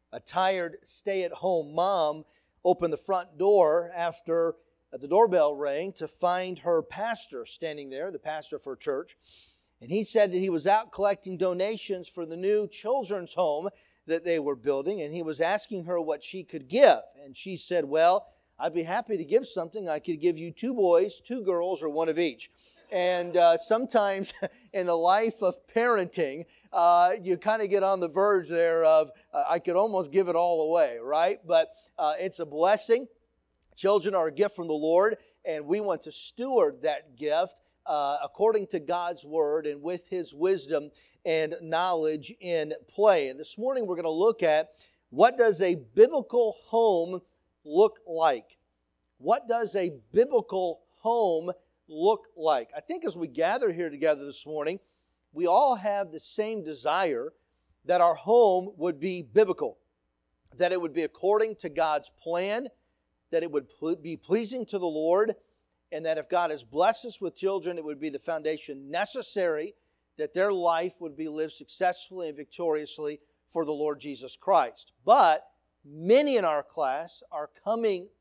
A tired stay-at-home mom opened the front door after the doorbell rang to find her pastor standing there, the pastor of her church. And he said that he was out collecting donations for the new children's home that they were building, and he was asking her what she could give. And she said, well, I'd be happy to give something. I could give you 2 boys, 2 girls, or 1 of each. And sometimes in the life of parenting, you kind of get on the verge there of, I could almost give it all away, right? But it's a blessing. Children are a gift from the Lord, and we want to steward that gift according to God's Word and with His wisdom and knowledge in play. And this morning we're going to look at, what does a biblical home look like? What does a biblical home look like? I think as we gather here together this morning, we all have the same desire that our home would be biblical, that it would be according to God's plan, that it would be pleasing to the Lord, and that if God has blessed us with children, it would be the foundation necessary that their life would be lived successfully and victoriously for the Lord Jesus Christ. But many in our class are coming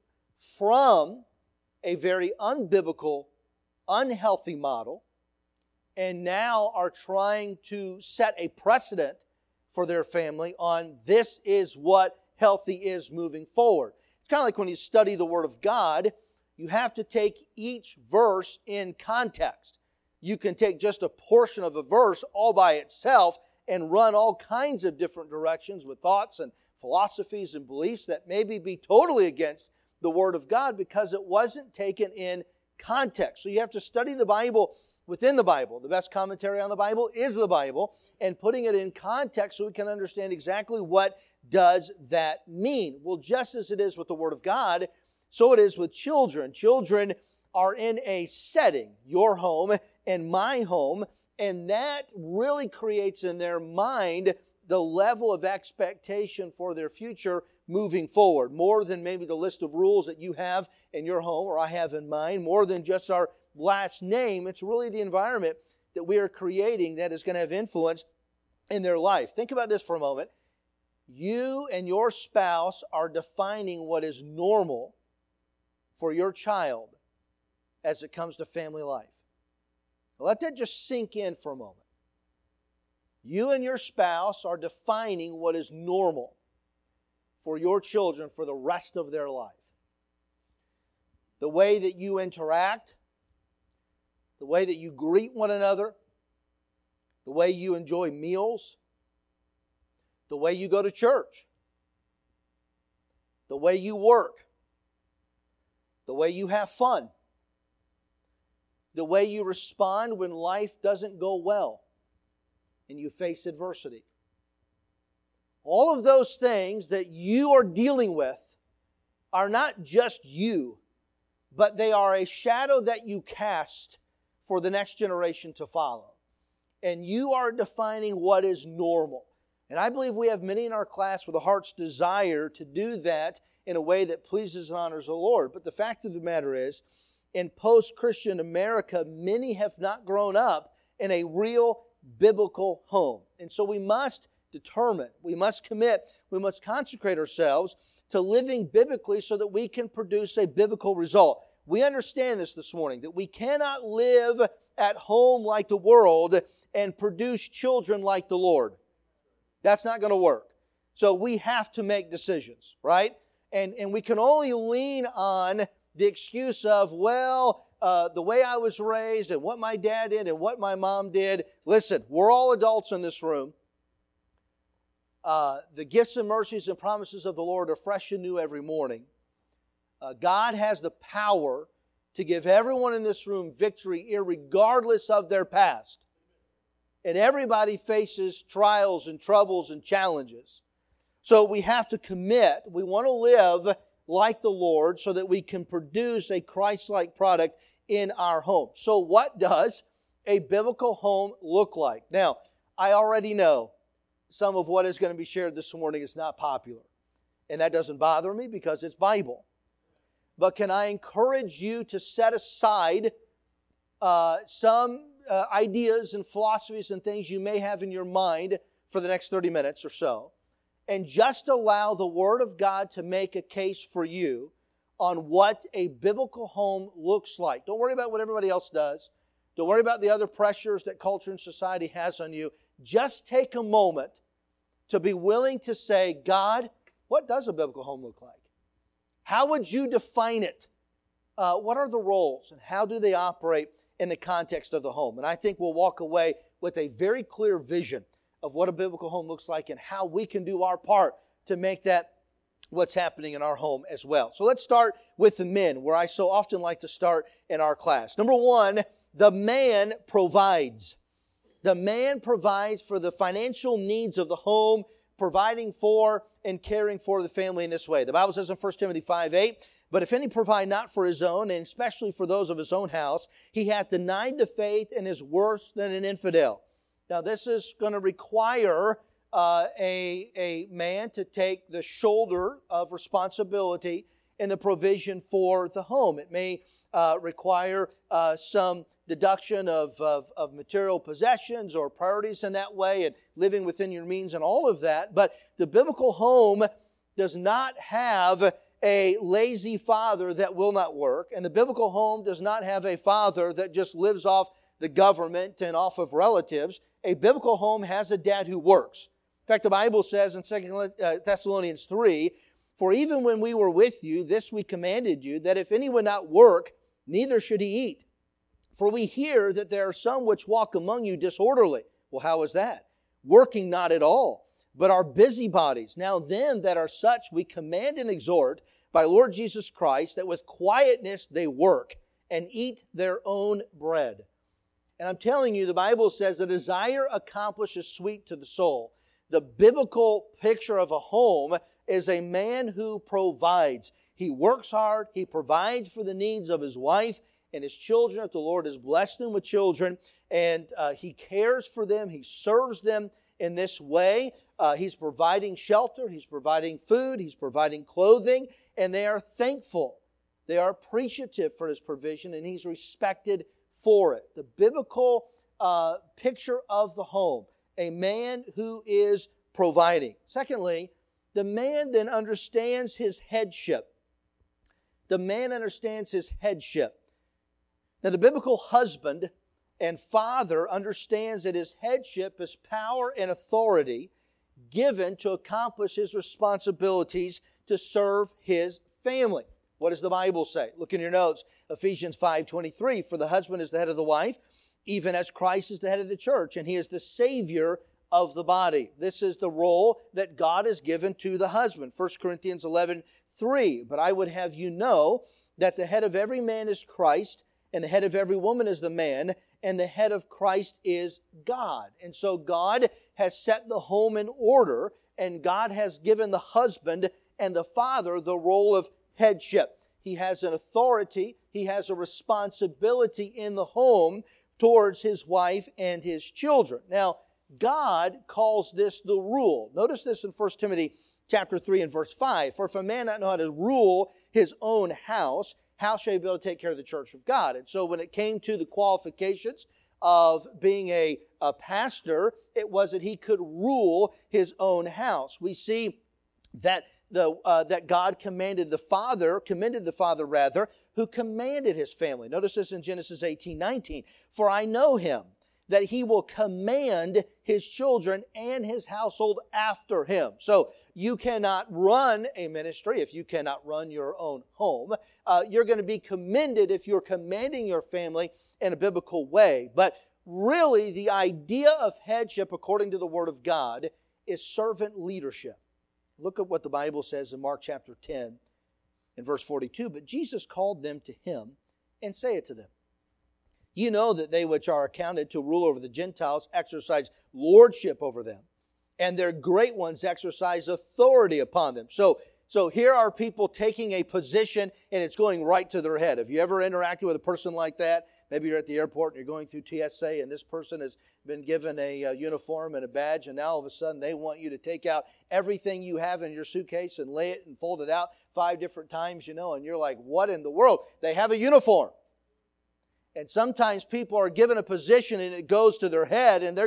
from a very unbiblical, unhealthy model, and now are trying to set a precedent for their family on this is what healthy is moving forward. It's kind of like when you study the Word of God, you have to take each verse in context. You can take just a portion of a verse all by itself and run all kinds of different directions with thoughts and philosophies and beliefs that maybe be totally against the Word of God because it wasn't taken in context. So you have to study the Bible within the Bible. The best commentary on the Bible is the Bible, and putting it in context so we can understand exactly what does that mean. Well, just as it is with the Word of God, so it is with children. Children are in a setting, your home and my home, and that really creates in their mind the level of expectation for their future moving forward, more than maybe the list of rules that you have in your home or I have in mine, more than just our last name. It's really the environment that we are creating that is going to have influence in their life. Think about this for a moment. You and your spouse are defining what is normal for your child as it comes to family life. Let that just sink in for a moment. You and your spouse are defining what is normal for your children for the rest of their life. The way that you interact, the way that you greet one another, the way you enjoy meals, the way you go to church, the way you work, the way you have fun, the way you respond when life doesn't go well and you face adversity. All of those things that you are dealing with are not just you, but they are a shadow that you cast for the next generation to follow. And you are defining what is normal. And I believe we have many in our class with a heart's desire to do that in a way that pleases and honors the Lord. But the fact of the matter is, in post-Christian America, many have not grown up in a real biblical home. And so we must determine, we must commit, we must consecrate ourselves to living biblically so that we can produce a biblical result. We understand this morning, that we cannot live at home like the world and produce children like the Lord. That's not going to work. So we have to make decisions, right? And we can only lean on the excuse of, well, the way I was raised and what my dad did and what my mom did. Listen, we're all adults in this room. The gifts and mercies and promises of the Lord are fresh and new every morning. God has the power to give everyone in this room victory irregardless of their past. And everybody faces trials and troubles and challenges. So we have to commit. We want to live like the Lord so that we can produce a Christ-like product in our home. So what does a biblical home look like? Now, I already know some of what is going to be shared this morning is not popular. And that doesn't bother me because it's Bible. But can I encourage you to set aside some ideas and philosophies and things you may have in your mind for the next 30 minutes or so, and just allow the Word of God to make a case for you on what a biblical home looks like. Don't worry about what everybody else does. Don't worry about the other pressures that culture and society has on you. Just take a moment to be willing to say, God, what does a biblical home look like? How would you define it? What are the roles and how do they operate in the context of the home? And I think we'll walk away with a very clear vision of what a biblical home looks like and how we can do our part to make that what's happening in our home as well. So let's start with the men, where I so often like to start in our class. Number one, the man provides. The man provides for the financial needs of the home, providing for and caring for the family in this way. The Bible says in 1 Timothy 5:8, but if any provide not for his own, and especially for those of his own house, he hath denied the faith and is worse than an infidel. Now this is going to require a man to take the shoulder of responsibility in the provision for the home. It may require some deduction of material possessions or priorities in that way and living within your means and all of that. But the biblical home does not have a lazy father that will not work. And the biblical home does not have a father that just lives off the government and off of relatives. A biblical home has a dad who works. In fact, the Bible says in 2 Thessalonians 3, for even when we were with you, this we commanded you, that if any would not work, neither should he eat. For we hear that there are some which walk among you disorderly. Well, how is that? Working not at all, but are busybodies. Now them that are such we command and exhort by Lord Jesus Christ, that with quietness they work and eat their own bread. And I'm telling you, the Bible says the desire accomplishes sweet to the soul. The biblical picture of a home is a man who provides. He works hard. He provides for the needs of his wife and his children, if the Lord has blessed them with children. And he cares for them. He serves them in this way. He's providing shelter. He's providing food. He's providing clothing. And they are thankful. They are appreciative for his provision, and he's respected for it. The biblical picture of the home, a man who is providing. Secondly, the man then understands his headship. The man understands his headship. Now, the biblical husband and father understands that his headship is power and authority given to accomplish his responsibilities to serve his family. What does the Bible say? Look in your notes. Ephesians 5:23, for the husband is the head of the wife, even as Christ is the head of the church, and he is the Savior of the body. This is the role that God has given to the husband. 1 Corinthians 11:3, but I would have you know that the head of every man is Christ, and the head of every woman is the man, and the head of Christ is God. And so God has set the home in order, and God has given the husband and the father the role of headship. He has an authority, he has a responsibility in the home towards his wife and his children. Now, God calls this the rule. Notice this in 1 Timothy chapter 3 and verse 5. For if a man not know how to rule his own house, how shall he be able to take care of the church of God? And so when it came to the qualifications of being a pastor, it was that he could rule his own house. We see that that God commended the father who commanded his family. Notice this in Genesis 18:19. For I know him, that he will command his children and his household after him. So you cannot run a ministry if you cannot run your own home. You're going to be commended if you're commanding your family in a biblical way. But really, the idea of headship, according to the Word of God, is servant leadership. Look at what the Bible says in Mark chapter 10 and verse 42. But Jesus called them to him and saith to them, you know that they which are accounted to rule over the Gentiles exercise lordship over them, and their great ones exercise authority upon them. So here are people taking a position, and it's going right to their head. Have you ever interacted with a person like that? Maybe you're at the airport and you're going through TSA, and this person has been given a uniform and a badge, and now all of a sudden they want you to take out everything you have in your suitcase and lay it and fold it out 5 different times, and you're like, what in the world? They have a uniform. And sometimes people are given a position and it goes to their head and they're going to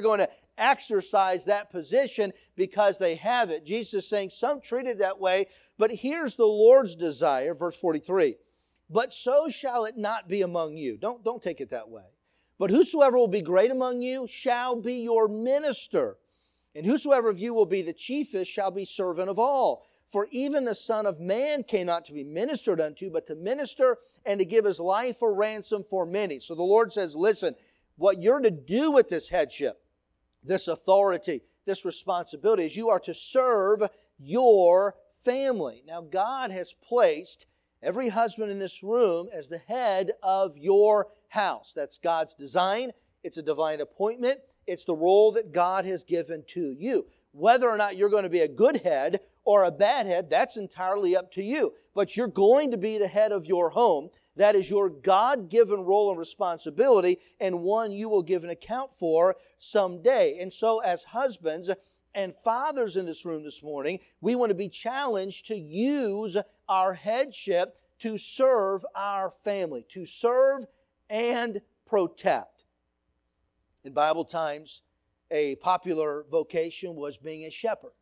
exercise that position because they have it. Jesus is saying some treat it that way, but here's the Lord's desire, verse 43. But so shall it not be among you. Don't take it that way. But whosoever will be great among you shall be your minister. And whosoever of you will be the chiefest shall be servant of all. For even the Son of Man came not to be ministered unto, but to minister and to give his life a ransom for many. So the Lord says, listen, what you're to do with this headship, this authority, this responsibility, is you are to serve your family. Now, God has placed every husband in this room as the head of your house. That's God's design. It's a divine appointment. It's the role that God has given to you. Whether or not you're going to be a good head or a bad head, that's entirely up to you. But you're going to be the head of your home. That is your God-given role and responsibility, and one you will give an account for someday. And so as husbands and fathers in this room this morning, we want to be challenged to use our headship to serve our family, to serve and protect. In Bible times, a popular vocation was being a shepherd.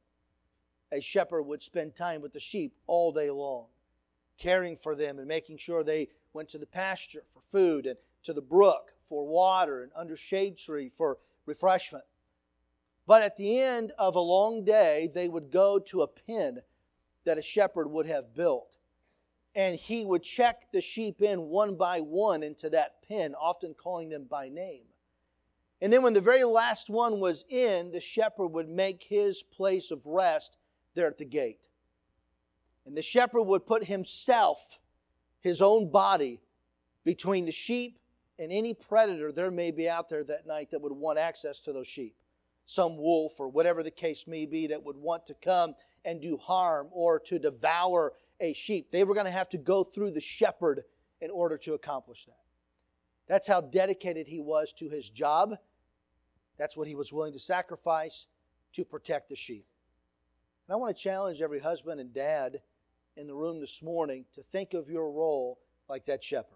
A shepherd would spend time with the sheep all day long, caring for them and making sure they went to the pasture for food and to the brook for water and under shade tree for refreshment. But at the end of a long day, they would go to a pen that a shepherd would have built. And he would check the sheep in one by one into that pen, often calling them by name. And then when the very last one was in, the shepherd would make his place of rest there at the gate. And the shepherd would put himself, his own body, between the sheep and any predator there may be out there that night that would want access to those sheep. Some wolf or whatever the case may be that would want to come and do harm or to devour a sheep. They were going to have to go through the shepherd in order to accomplish that. That's how dedicated he was to his job. That's what he was willing to sacrifice to protect the sheep. And I want to challenge every husband and dad in the room this morning to think of your role like that shepherd.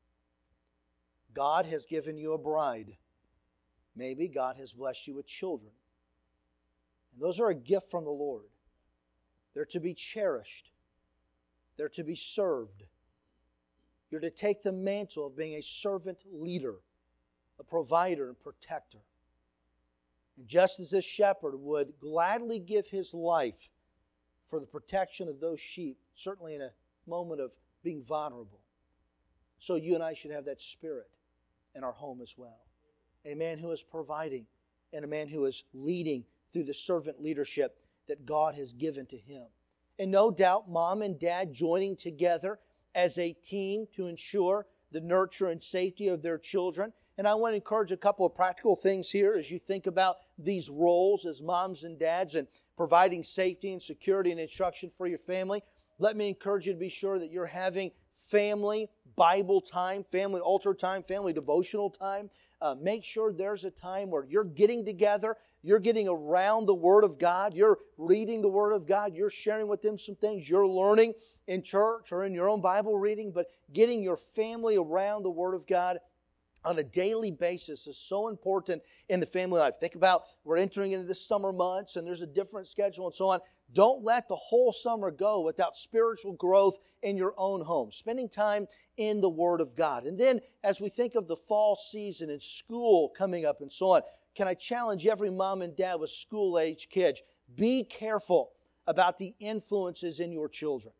God has given you a bride. Maybe God has blessed you with children. And those are a gift from the Lord. They're to be cherished. They're to be served. You're to take the mantle of being a servant leader, a provider and protector. And just as this shepherd would gladly give his life for the protection of those sheep, certainly in a moment of being vulnerable, so you and I should have that spirit in our home as well. A man who is providing and a man who is leading through the servant leadership that God has given to him. And no doubt, mom and dad joining together as a team to ensure the nurture and safety of their children. And I want to encourage a couple of practical things here as you think about these roles as moms and dads and providing safety and security and instruction for your family. Let me encourage you to be sure that you're having family Bible time, family altar time, family devotional time. Make sure there's a time where you're getting together, you're getting around the Word of God, you're reading the Word of God, you're sharing with them some things you're learning in church or in your own Bible reading, but getting your family around the Word of God on a daily basis is so important in the family life. Think about, we're entering into the summer months and there's a different schedule and so on. Don't let the whole summer go without spiritual growth in your own home. Spending time in the Word of God. And then as we think of the fall season and school coming up and so on, can I challenge every mom and dad with school-age kids, be careful about the influences in your children.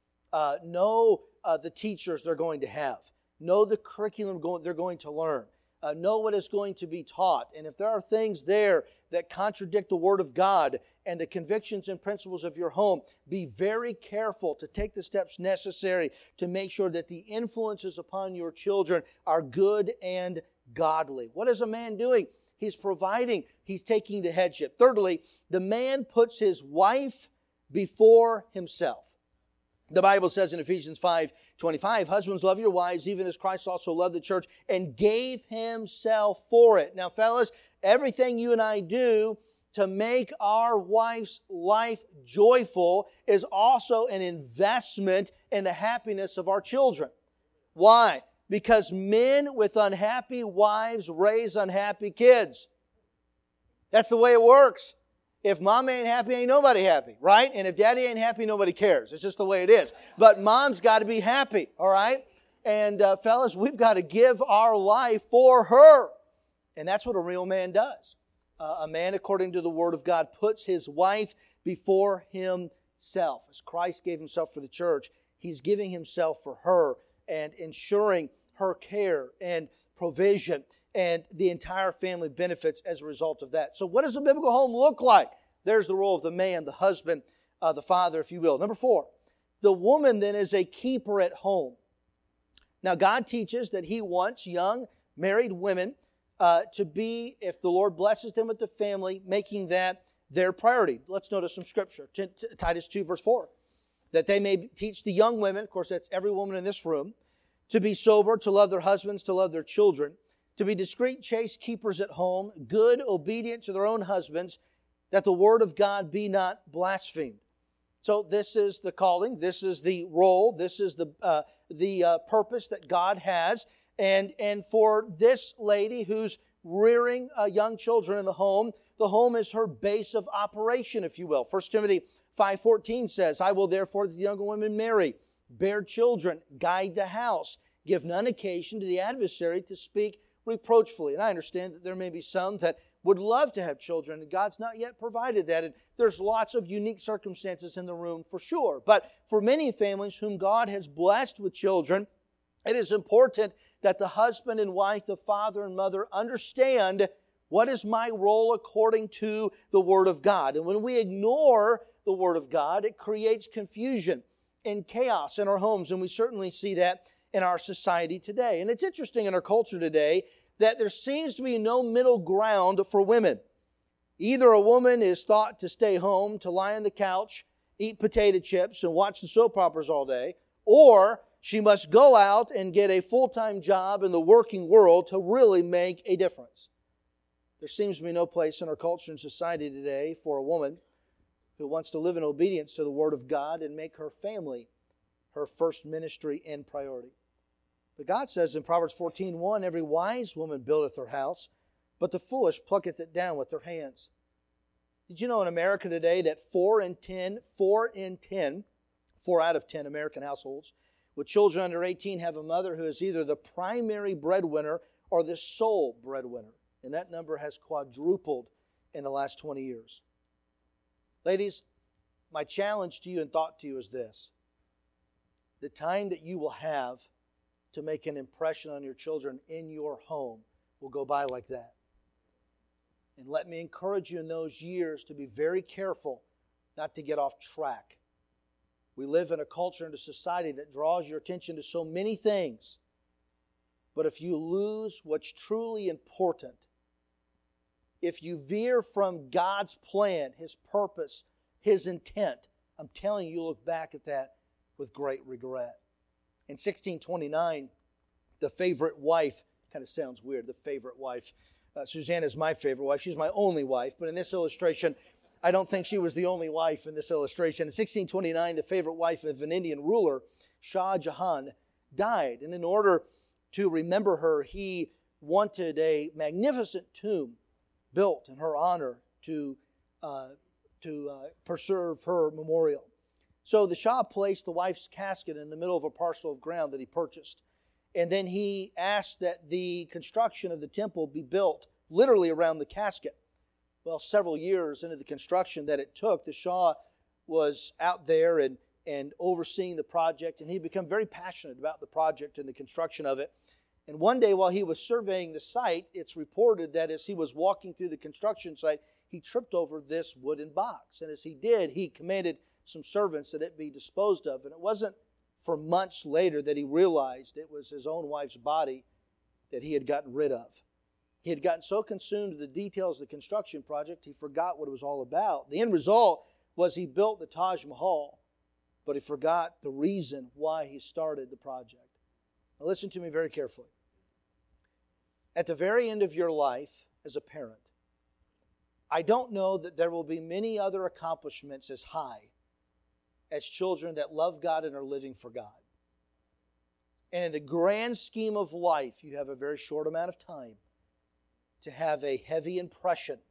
Know the teachers they're going to have. Know the curriculum they're going to learn. Know what is going to be taught. And if there are things there that contradict the Word of God and the convictions and principles of your home, be very careful to take the steps necessary to make sure that the influences upon your children are good and godly. What is a man doing? He's providing. He's taking the headship. Thirdly, the man puts his wife before himself. The Bible says in Ephesians 5:25, husbands, love your wives, even as Christ also loved the church and gave himself for it. Now, fellas, everything you and I do to make our wife's life joyful is also an investment in the happiness of our children. Why? Because men with unhappy wives raise unhappy kids. That's the way it works. If mom ain't happy, ain't nobody happy, right? And if daddy ain't happy, nobody cares. It's just the way it is. But mom's got to be happy, all right? And fellas, we've got to give our life for her. And that's what a real man does. A man, according to the Word of God, puts his wife before himself. As Christ gave himself for the church, he's giving himself for her and ensuring her care and provision, and the entire family benefits as a result of that. So what does a biblical home look like? There's the role of the man, the husband, the father, if you will. Number 4, the woman then is a keeper at home. Now, God teaches that He wants young married women to be, if the Lord blesses them with the family, making that their priority. Let's notice some scripture. Titus 2, verse 4. That they may teach the young women, of course that's every woman in this room, to be sober, to love their husbands, to love their children, to be discreet, chaste keepers at home, good, obedient to their own husbands, that the word of God be not blasphemed. So this is the calling, this is the role, this is the purpose that God has. And for this lady who's rearing young children in the home is her base of operation, if you will. 1 Timothy 5:14 says, I will therefore that the younger women marry, bear children, guide the house, give none occasion to the adversary to speak reproachfully. And I understand that there may be some that would love to have children, and God's not yet provided that. And there's lots of unique circumstances in the room for sure. But for many families whom God has blessed with children, it is important that the husband and wife, the father and mother, understand what is my role according to the Word of God. And when we ignore the Word of God, it creates confusion and chaos in our homes. And we certainly see that in our society today. And it's interesting in our culture today that there seems to be no middle ground for women. Either a woman is thought to stay home, to lie on the couch, eat potato chips, and watch the soap operas all day, or she must go out and get a full-time job in the working world to really make a difference. There seems to be no place in our culture and society today for a woman who wants to live in obedience to the Word of God and make her family her first ministry and priority. But God says in Proverbs 14:1, every wise woman buildeth her house, but the foolish plucketh it down with their hands. Did you know in America today that 4 out of 10 American households with children under 18 have a mother who is either the primary breadwinner or the sole breadwinner? And that number has quadrupled in the last 20 years. Ladies, my challenge to you and thought to you is this. The time that you will have to make an impression on your children in your home will go by like that. And let me encourage you in those years to be very careful not to get off track. We live in a culture and a society that draws your attention to so many things. But if you lose what's truly important, if you veer from God's plan, His purpose, His intent, I'm telling you, look back at that with great regret. In 1629, the favorite wife, kind of sounds weird, the favorite wife. Susanna is my favorite wife. She's my only wife. But in this illustration, I don't think she was the only wife in this illustration. In 1629, the favorite wife of an Indian ruler, Shah Jahan, died. And in order to remember her, he wanted a magnificent tomb built in her honor to preserve her memorial. So the Shah placed the wife's casket in the middle of a parcel of ground that he purchased. And then he asked that the construction of the temple be built literally around the casket. Well, several years into the construction that it took, the Shah was out there and overseeing the project, and he'd become very passionate about the project and the construction of it. And one day while he was surveying the site, it's reported that as he was walking through the construction site, he tripped over this wooden box. And as he did, he commanded some servants that it be disposed of. And it wasn't for months later that he realized it was his own wife's body that he had gotten rid of. He had gotten so consumed with the details of the construction project, he forgot what it was all about. The end result was he built the Taj Mahal, but he forgot the reason why he started the project. Now listen to me very carefully. At the very end of your life as a parent, I don't know that there will be many other accomplishments as high as children that love God and are living for God. And in the grand scheme of life, you have a very short amount of time to have a heavy impression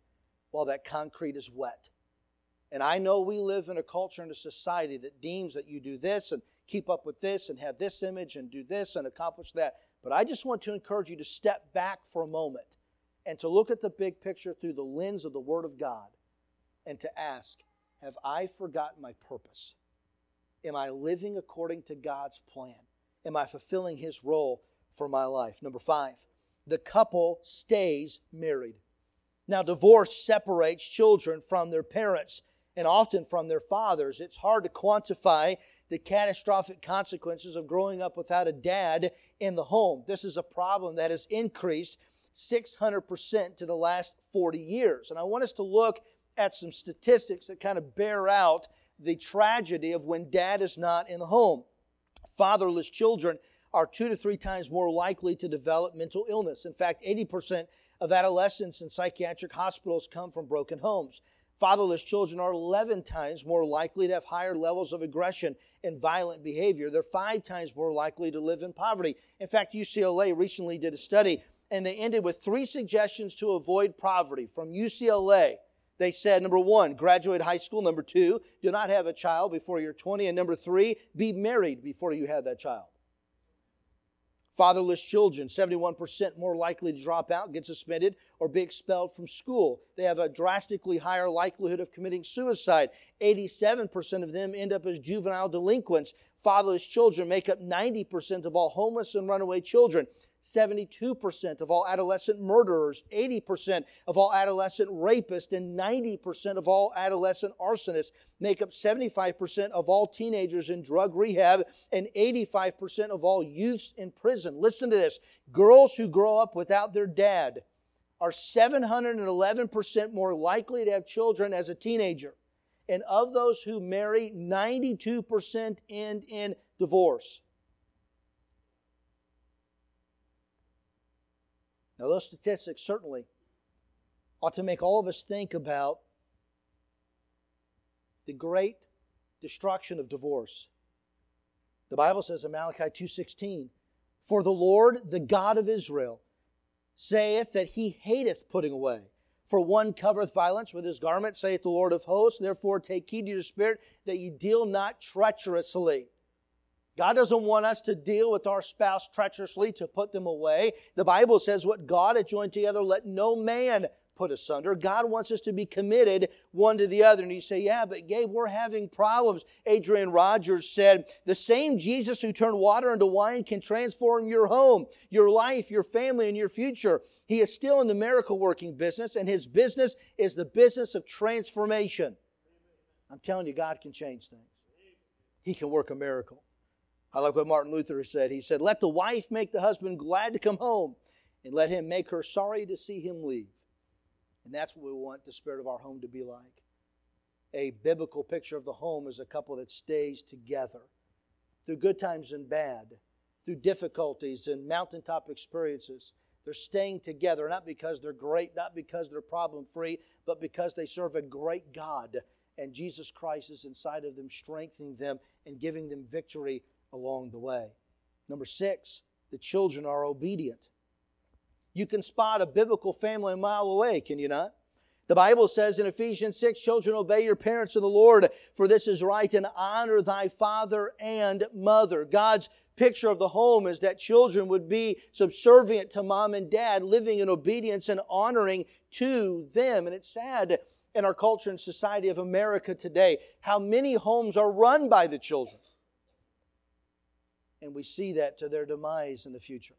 while that concrete is wet. And I know we live in a culture and a society that deems that you do this and keep up with this and have this image and do this and accomplish that. But I just want to encourage you to step back for a moment and to look at the big picture through the lens of the Word of God and to ask, have I forgotten my purpose? Am I living according to God's plan? Am I fulfilling His role for my life? Number 5, the couple stays married. Now, divorce separates children from their parents and often from their fathers. It's hard to quantify the catastrophic consequences of growing up without a dad in the home. This is a problem that has increased 600% to the last 40 years. And I want us to look at some statistics that kind of bear out the tragedy of when dad is not in the home. Fatherless children are 2 to 3 times more likely to develop mental illness. In fact, 80% of adolescents in psychiatric hospitals come from broken homes. Fatherless children are 11 times more likely to have higher levels of aggression and violent behavior. They're 5 times more likely to live in poverty. In fact, UCLA recently did a study, and they ended with 3 suggestions to avoid poverty from UCLA. They said, number 1, graduate high school. Number 2, do not have a child before you're 20. And number 3, be married before you have that child. Fatherless children, 71% more likely to drop out, get suspended, or be expelled from school. They have a drastically higher likelihood of committing suicide. 87% of them end up as juvenile delinquents. Fatherless children make up 90% of all homeless and runaway children. 72% of all adolescent murderers, 80% of all adolescent rapists, and 90% of all adolescent arsonists make up 75% of all teenagers in drug rehab and 85% of all youths in prison. Listen to this. Girls who grow up without their dad are 711% more likely to have children as a teenager. And of those who marry, 92% end in divorce. Now, those statistics certainly ought to make all of us think about the great destruction of divorce. The Bible says in Malachi 2:16, "For the Lord, the God of Israel, saith that He hateth putting away. For one covereth violence with his garment, saith the Lord of hosts. Therefore take heed to your spirit, that ye deal not treacherously." God doesn't want us to deal with our spouse treacherously, to put them away. The Bible says, what God hath joined together, let no man put asunder. God wants us to be committed one to the other. And you say, yeah, but Gabe, we're having problems. Adrian Rogers said, the same Jesus who turned water into wine can transform your home, your life, your family, and your future. He is still in the miracle working business, and His business is the business of transformation. I'm telling you, God can change things. He can work a miracle. I like what Martin Luther said. He said, let the wife make the husband glad to come home, and let him make her sorry to see him leave. And that's what we want the spirit of our home to be like. A biblical picture of the home is a couple that stays together through good times and bad, through difficulties and mountaintop experiences. They're staying together, not because they're great, not because they're problem-free, but because they serve a great God. And Jesus Christ is inside of them, strengthening them and giving them victory along the way. Number 6, the children are obedient. You can spot a biblical family a mile away, can you not? The Bible says in Ephesians 6, children, obey your parents in the Lord, for this is right, and honor thy father and mother. God's picture of the home is that children would be subservient to mom and dad, living in obedience and honoring to them. And it's sad in our culture and society of America today how many homes are run by the children. And we see that to their demise in the future.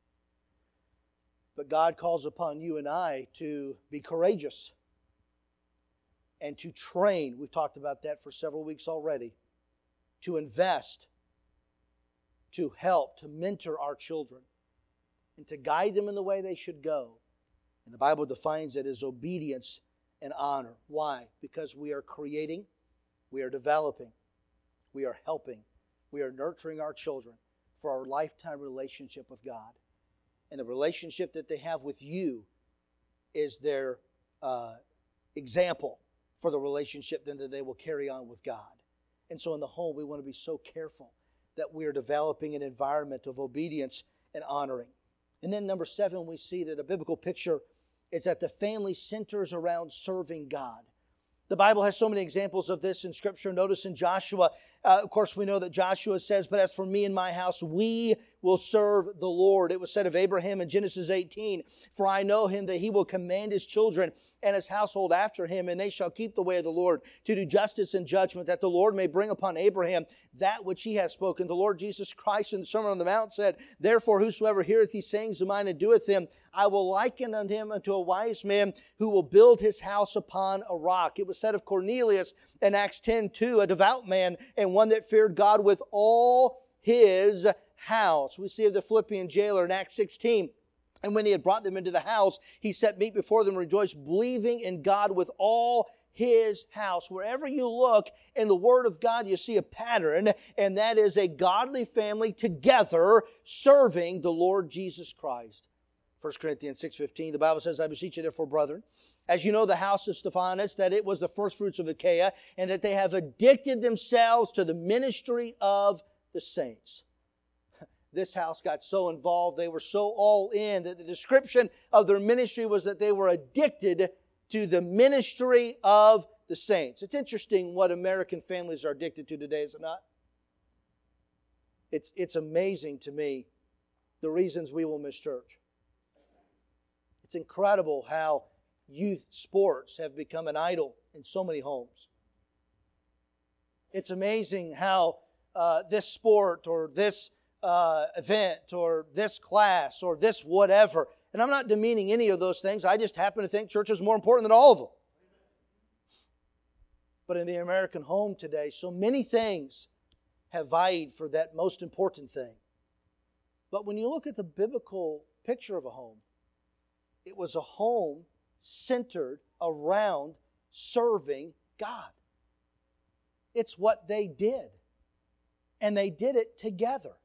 But God calls upon you and I to be courageous and to train. We've talked about that for several weeks already. To invest, to help, to mentor our children, and to guide them in the way they should go. And the Bible defines it as obedience and honor. Why? Because we are creating, we are developing, we are helping, we are nurturing our children for our lifetime relationship with God. And the relationship that they have with you is their example for the relationship then that they will carry on with God. And so in the home, we want to be so careful that we are developing an environment of obedience and honoring. And then number 7, we see that a biblical picture is that the family centers around serving God. The Bible has so many examples of this in Scripture. Notice in Joshua, of course, we know that Joshua says, "But as for me and my house, we will serve the Lord." It was said of Abraham in Genesis 18, "For I know him that he will command his children and his household after him, and they shall keep the way of the Lord to do justice and judgment, that the Lord may bring upon Abraham that which he has spoken." The Lord Jesus Christ in the Sermon on the Mount said, "Therefore whosoever heareth these sayings of mine and doeth them, I will liken unto him unto a wise man who will build his house upon a rock." It was said of Cornelius in Acts 10:2, a devout man and one that feared God with all his house. We see of the Philippian jailer in Acts 16. "And when he had brought them into the house, he set meat before them and rejoiced, believing in God with all his house." Wherever you look in the Word of God, you see a pattern, and that is a godly family together serving the Lord Jesus Christ. 1 Corinthians 6:15, the Bible says, "I beseech you therefore, brethren, as you know the house of Stephanas, that it was the firstfruits of Achaia, and that they have addicted themselves to the ministry of the saints." This house got so involved, they were so all in, that the description of their ministry was that they were addicted to the ministry of the saints. It's interesting what American families are addicted to today, is it not? It's amazing to me the reasons we will miss church. It's incredible how youth sports have become an idol in so many homes. It's amazing how this sport or this event or this class or this whatever, and I'm not demeaning any of those things. I just happen to think church is more important than all of them. But in the American home today, so many things have vied for that most important thing. But when you look at the biblical picture of a home, it was a home centered around serving God. It's what they did. And they did it together.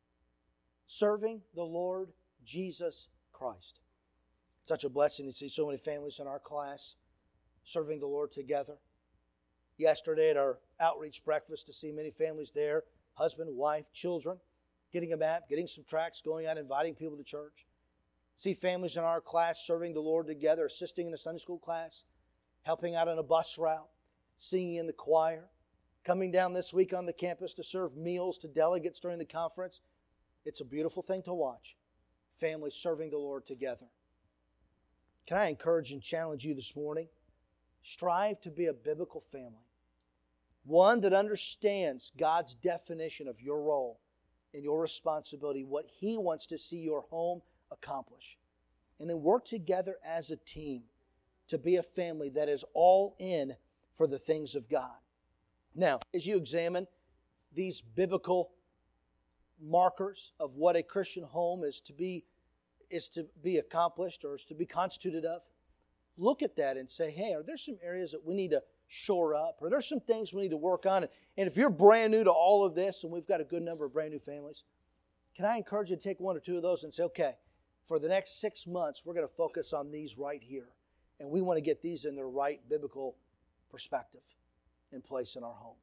Serving the Lord Jesus Christ. It's such a blessing to see so many families in our class serving the Lord together. Yesterday at our outreach breakfast, to see many families there, husband, wife, children, getting a map, getting some tracts, going out, inviting people to church. See families in our class serving the Lord together, assisting in a Sunday school class, helping out on a bus route, singing in the choir, coming down this week on the campus to serve meals to delegates during the conference. It's a beautiful thing to watch. Families serving the Lord together. Can I encourage and challenge you this morning? Strive to be a biblical family. One that understands God's definition of your role and your responsibility, what He wants to see your home accomplish. And then work together as a team to be a family that is all in for the things of God. Now, as you examine these biblical markers of what a Christian home is to be accomplished or is to be constituted of, look at that and say, hey, are there some areas that we need to shore up? Are there some things we need to work on? And if you're brand new to all of this, and we've got a good number of brand new families, can I encourage you to take one or two of those and say, okay, for the next 6 months, we're going to focus on these right here. And we want to get these in the right biblical perspective in place in our home.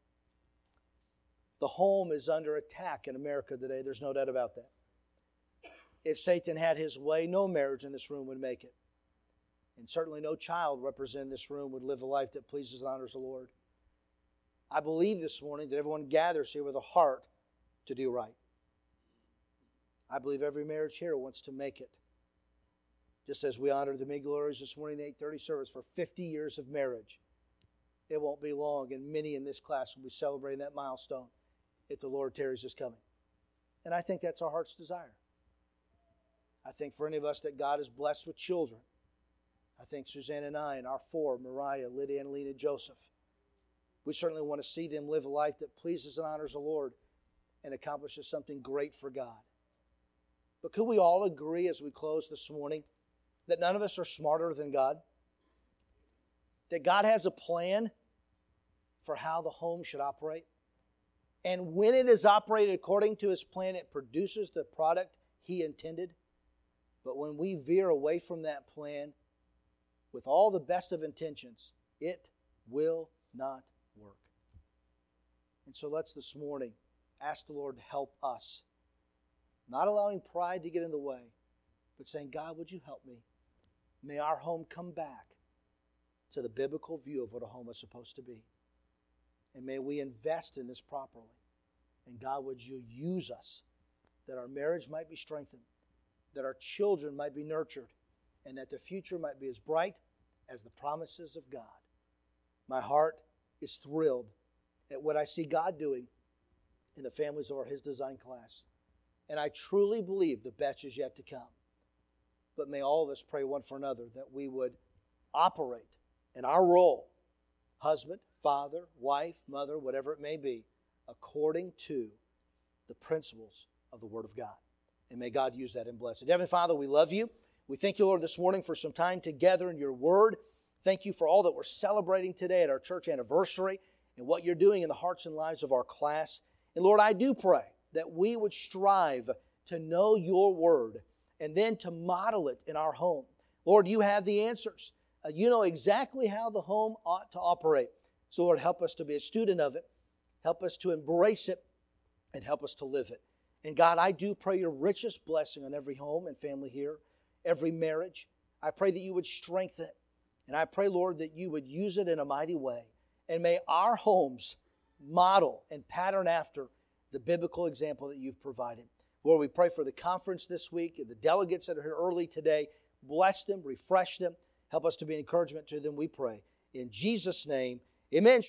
The home is under attack in America today. There's no doubt about that. If Satan had his way, no marriage in this room would make it. And certainly no child represented in this room would live a life that pleases and honors the Lord. I believe this morning that everyone gathers here with a heart to do right. I believe every marriage here wants to make it. Just as we honored the mid-glories this morning in the 8:30 service for 50 years of marriage. It won't be long, and many in this class will be celebrating that milestone if the Lord tarries this coming. And I think that's our heart's desire. I think for any of us that God is blessed with children, I think Suzanne and I and our four, Mariah, Lydia, and Lena, Joseph, we certainly want to see them live a life that pleases and honors the Lord and accomplishes something great for God. But could we all agree as we close this morning that none of us are smarter than God? That God has a plan for how the home should operate? And when it is operated according to His plan, it produces the product He intended. But when we veer away from that plan, with all the best of intentions, it will not work. And so let's this morning ask the Lord to help us. Not allowing pride to get in the way, but saying, God, would you help me? May our home come back to the biblical view of what a home is supposed to be. And may we invest in this properly. And God, would you use us that our marriage might be strengthened, that our children might be nurtured, and that the future might be as bright as the promises of God. My heart is thrilled at what I see God doing in the families of our His Design class. And I truly believe the best is yet to come. But may all of us pray one for another that we would operate in our role, husband, father, wife, mother, whatever it may be, according to the principles of the Word of God. And may God use that and bless it. Heavenly Father, we love you. We thank you, Lord, this morning for some time together in your Word. Thank you for all that we're celebrating today at our church anniversary and what you're doing in the hearts and lives of our class. And Lord, I do pray that we would strive to know your Word and then to model it in our home. Lord, you have the answers. You know exactly how the home ought to operate. So Lord, help us to be a student of it. Help us to embrace it and help us to live it. And God, I do pray your richest blessing on every home and family here, every marriage. I pray that you would strengthen it. And I pray, Lord, that you would use it in a mighty way. And may our homes model and pattern after the biblical example that you've provided. Lord, we pray for the conference this week and the delegates that are here early today. Bless them, refresh them. Help us to be an encouragement to them, we pray. In Jesus' name, amen.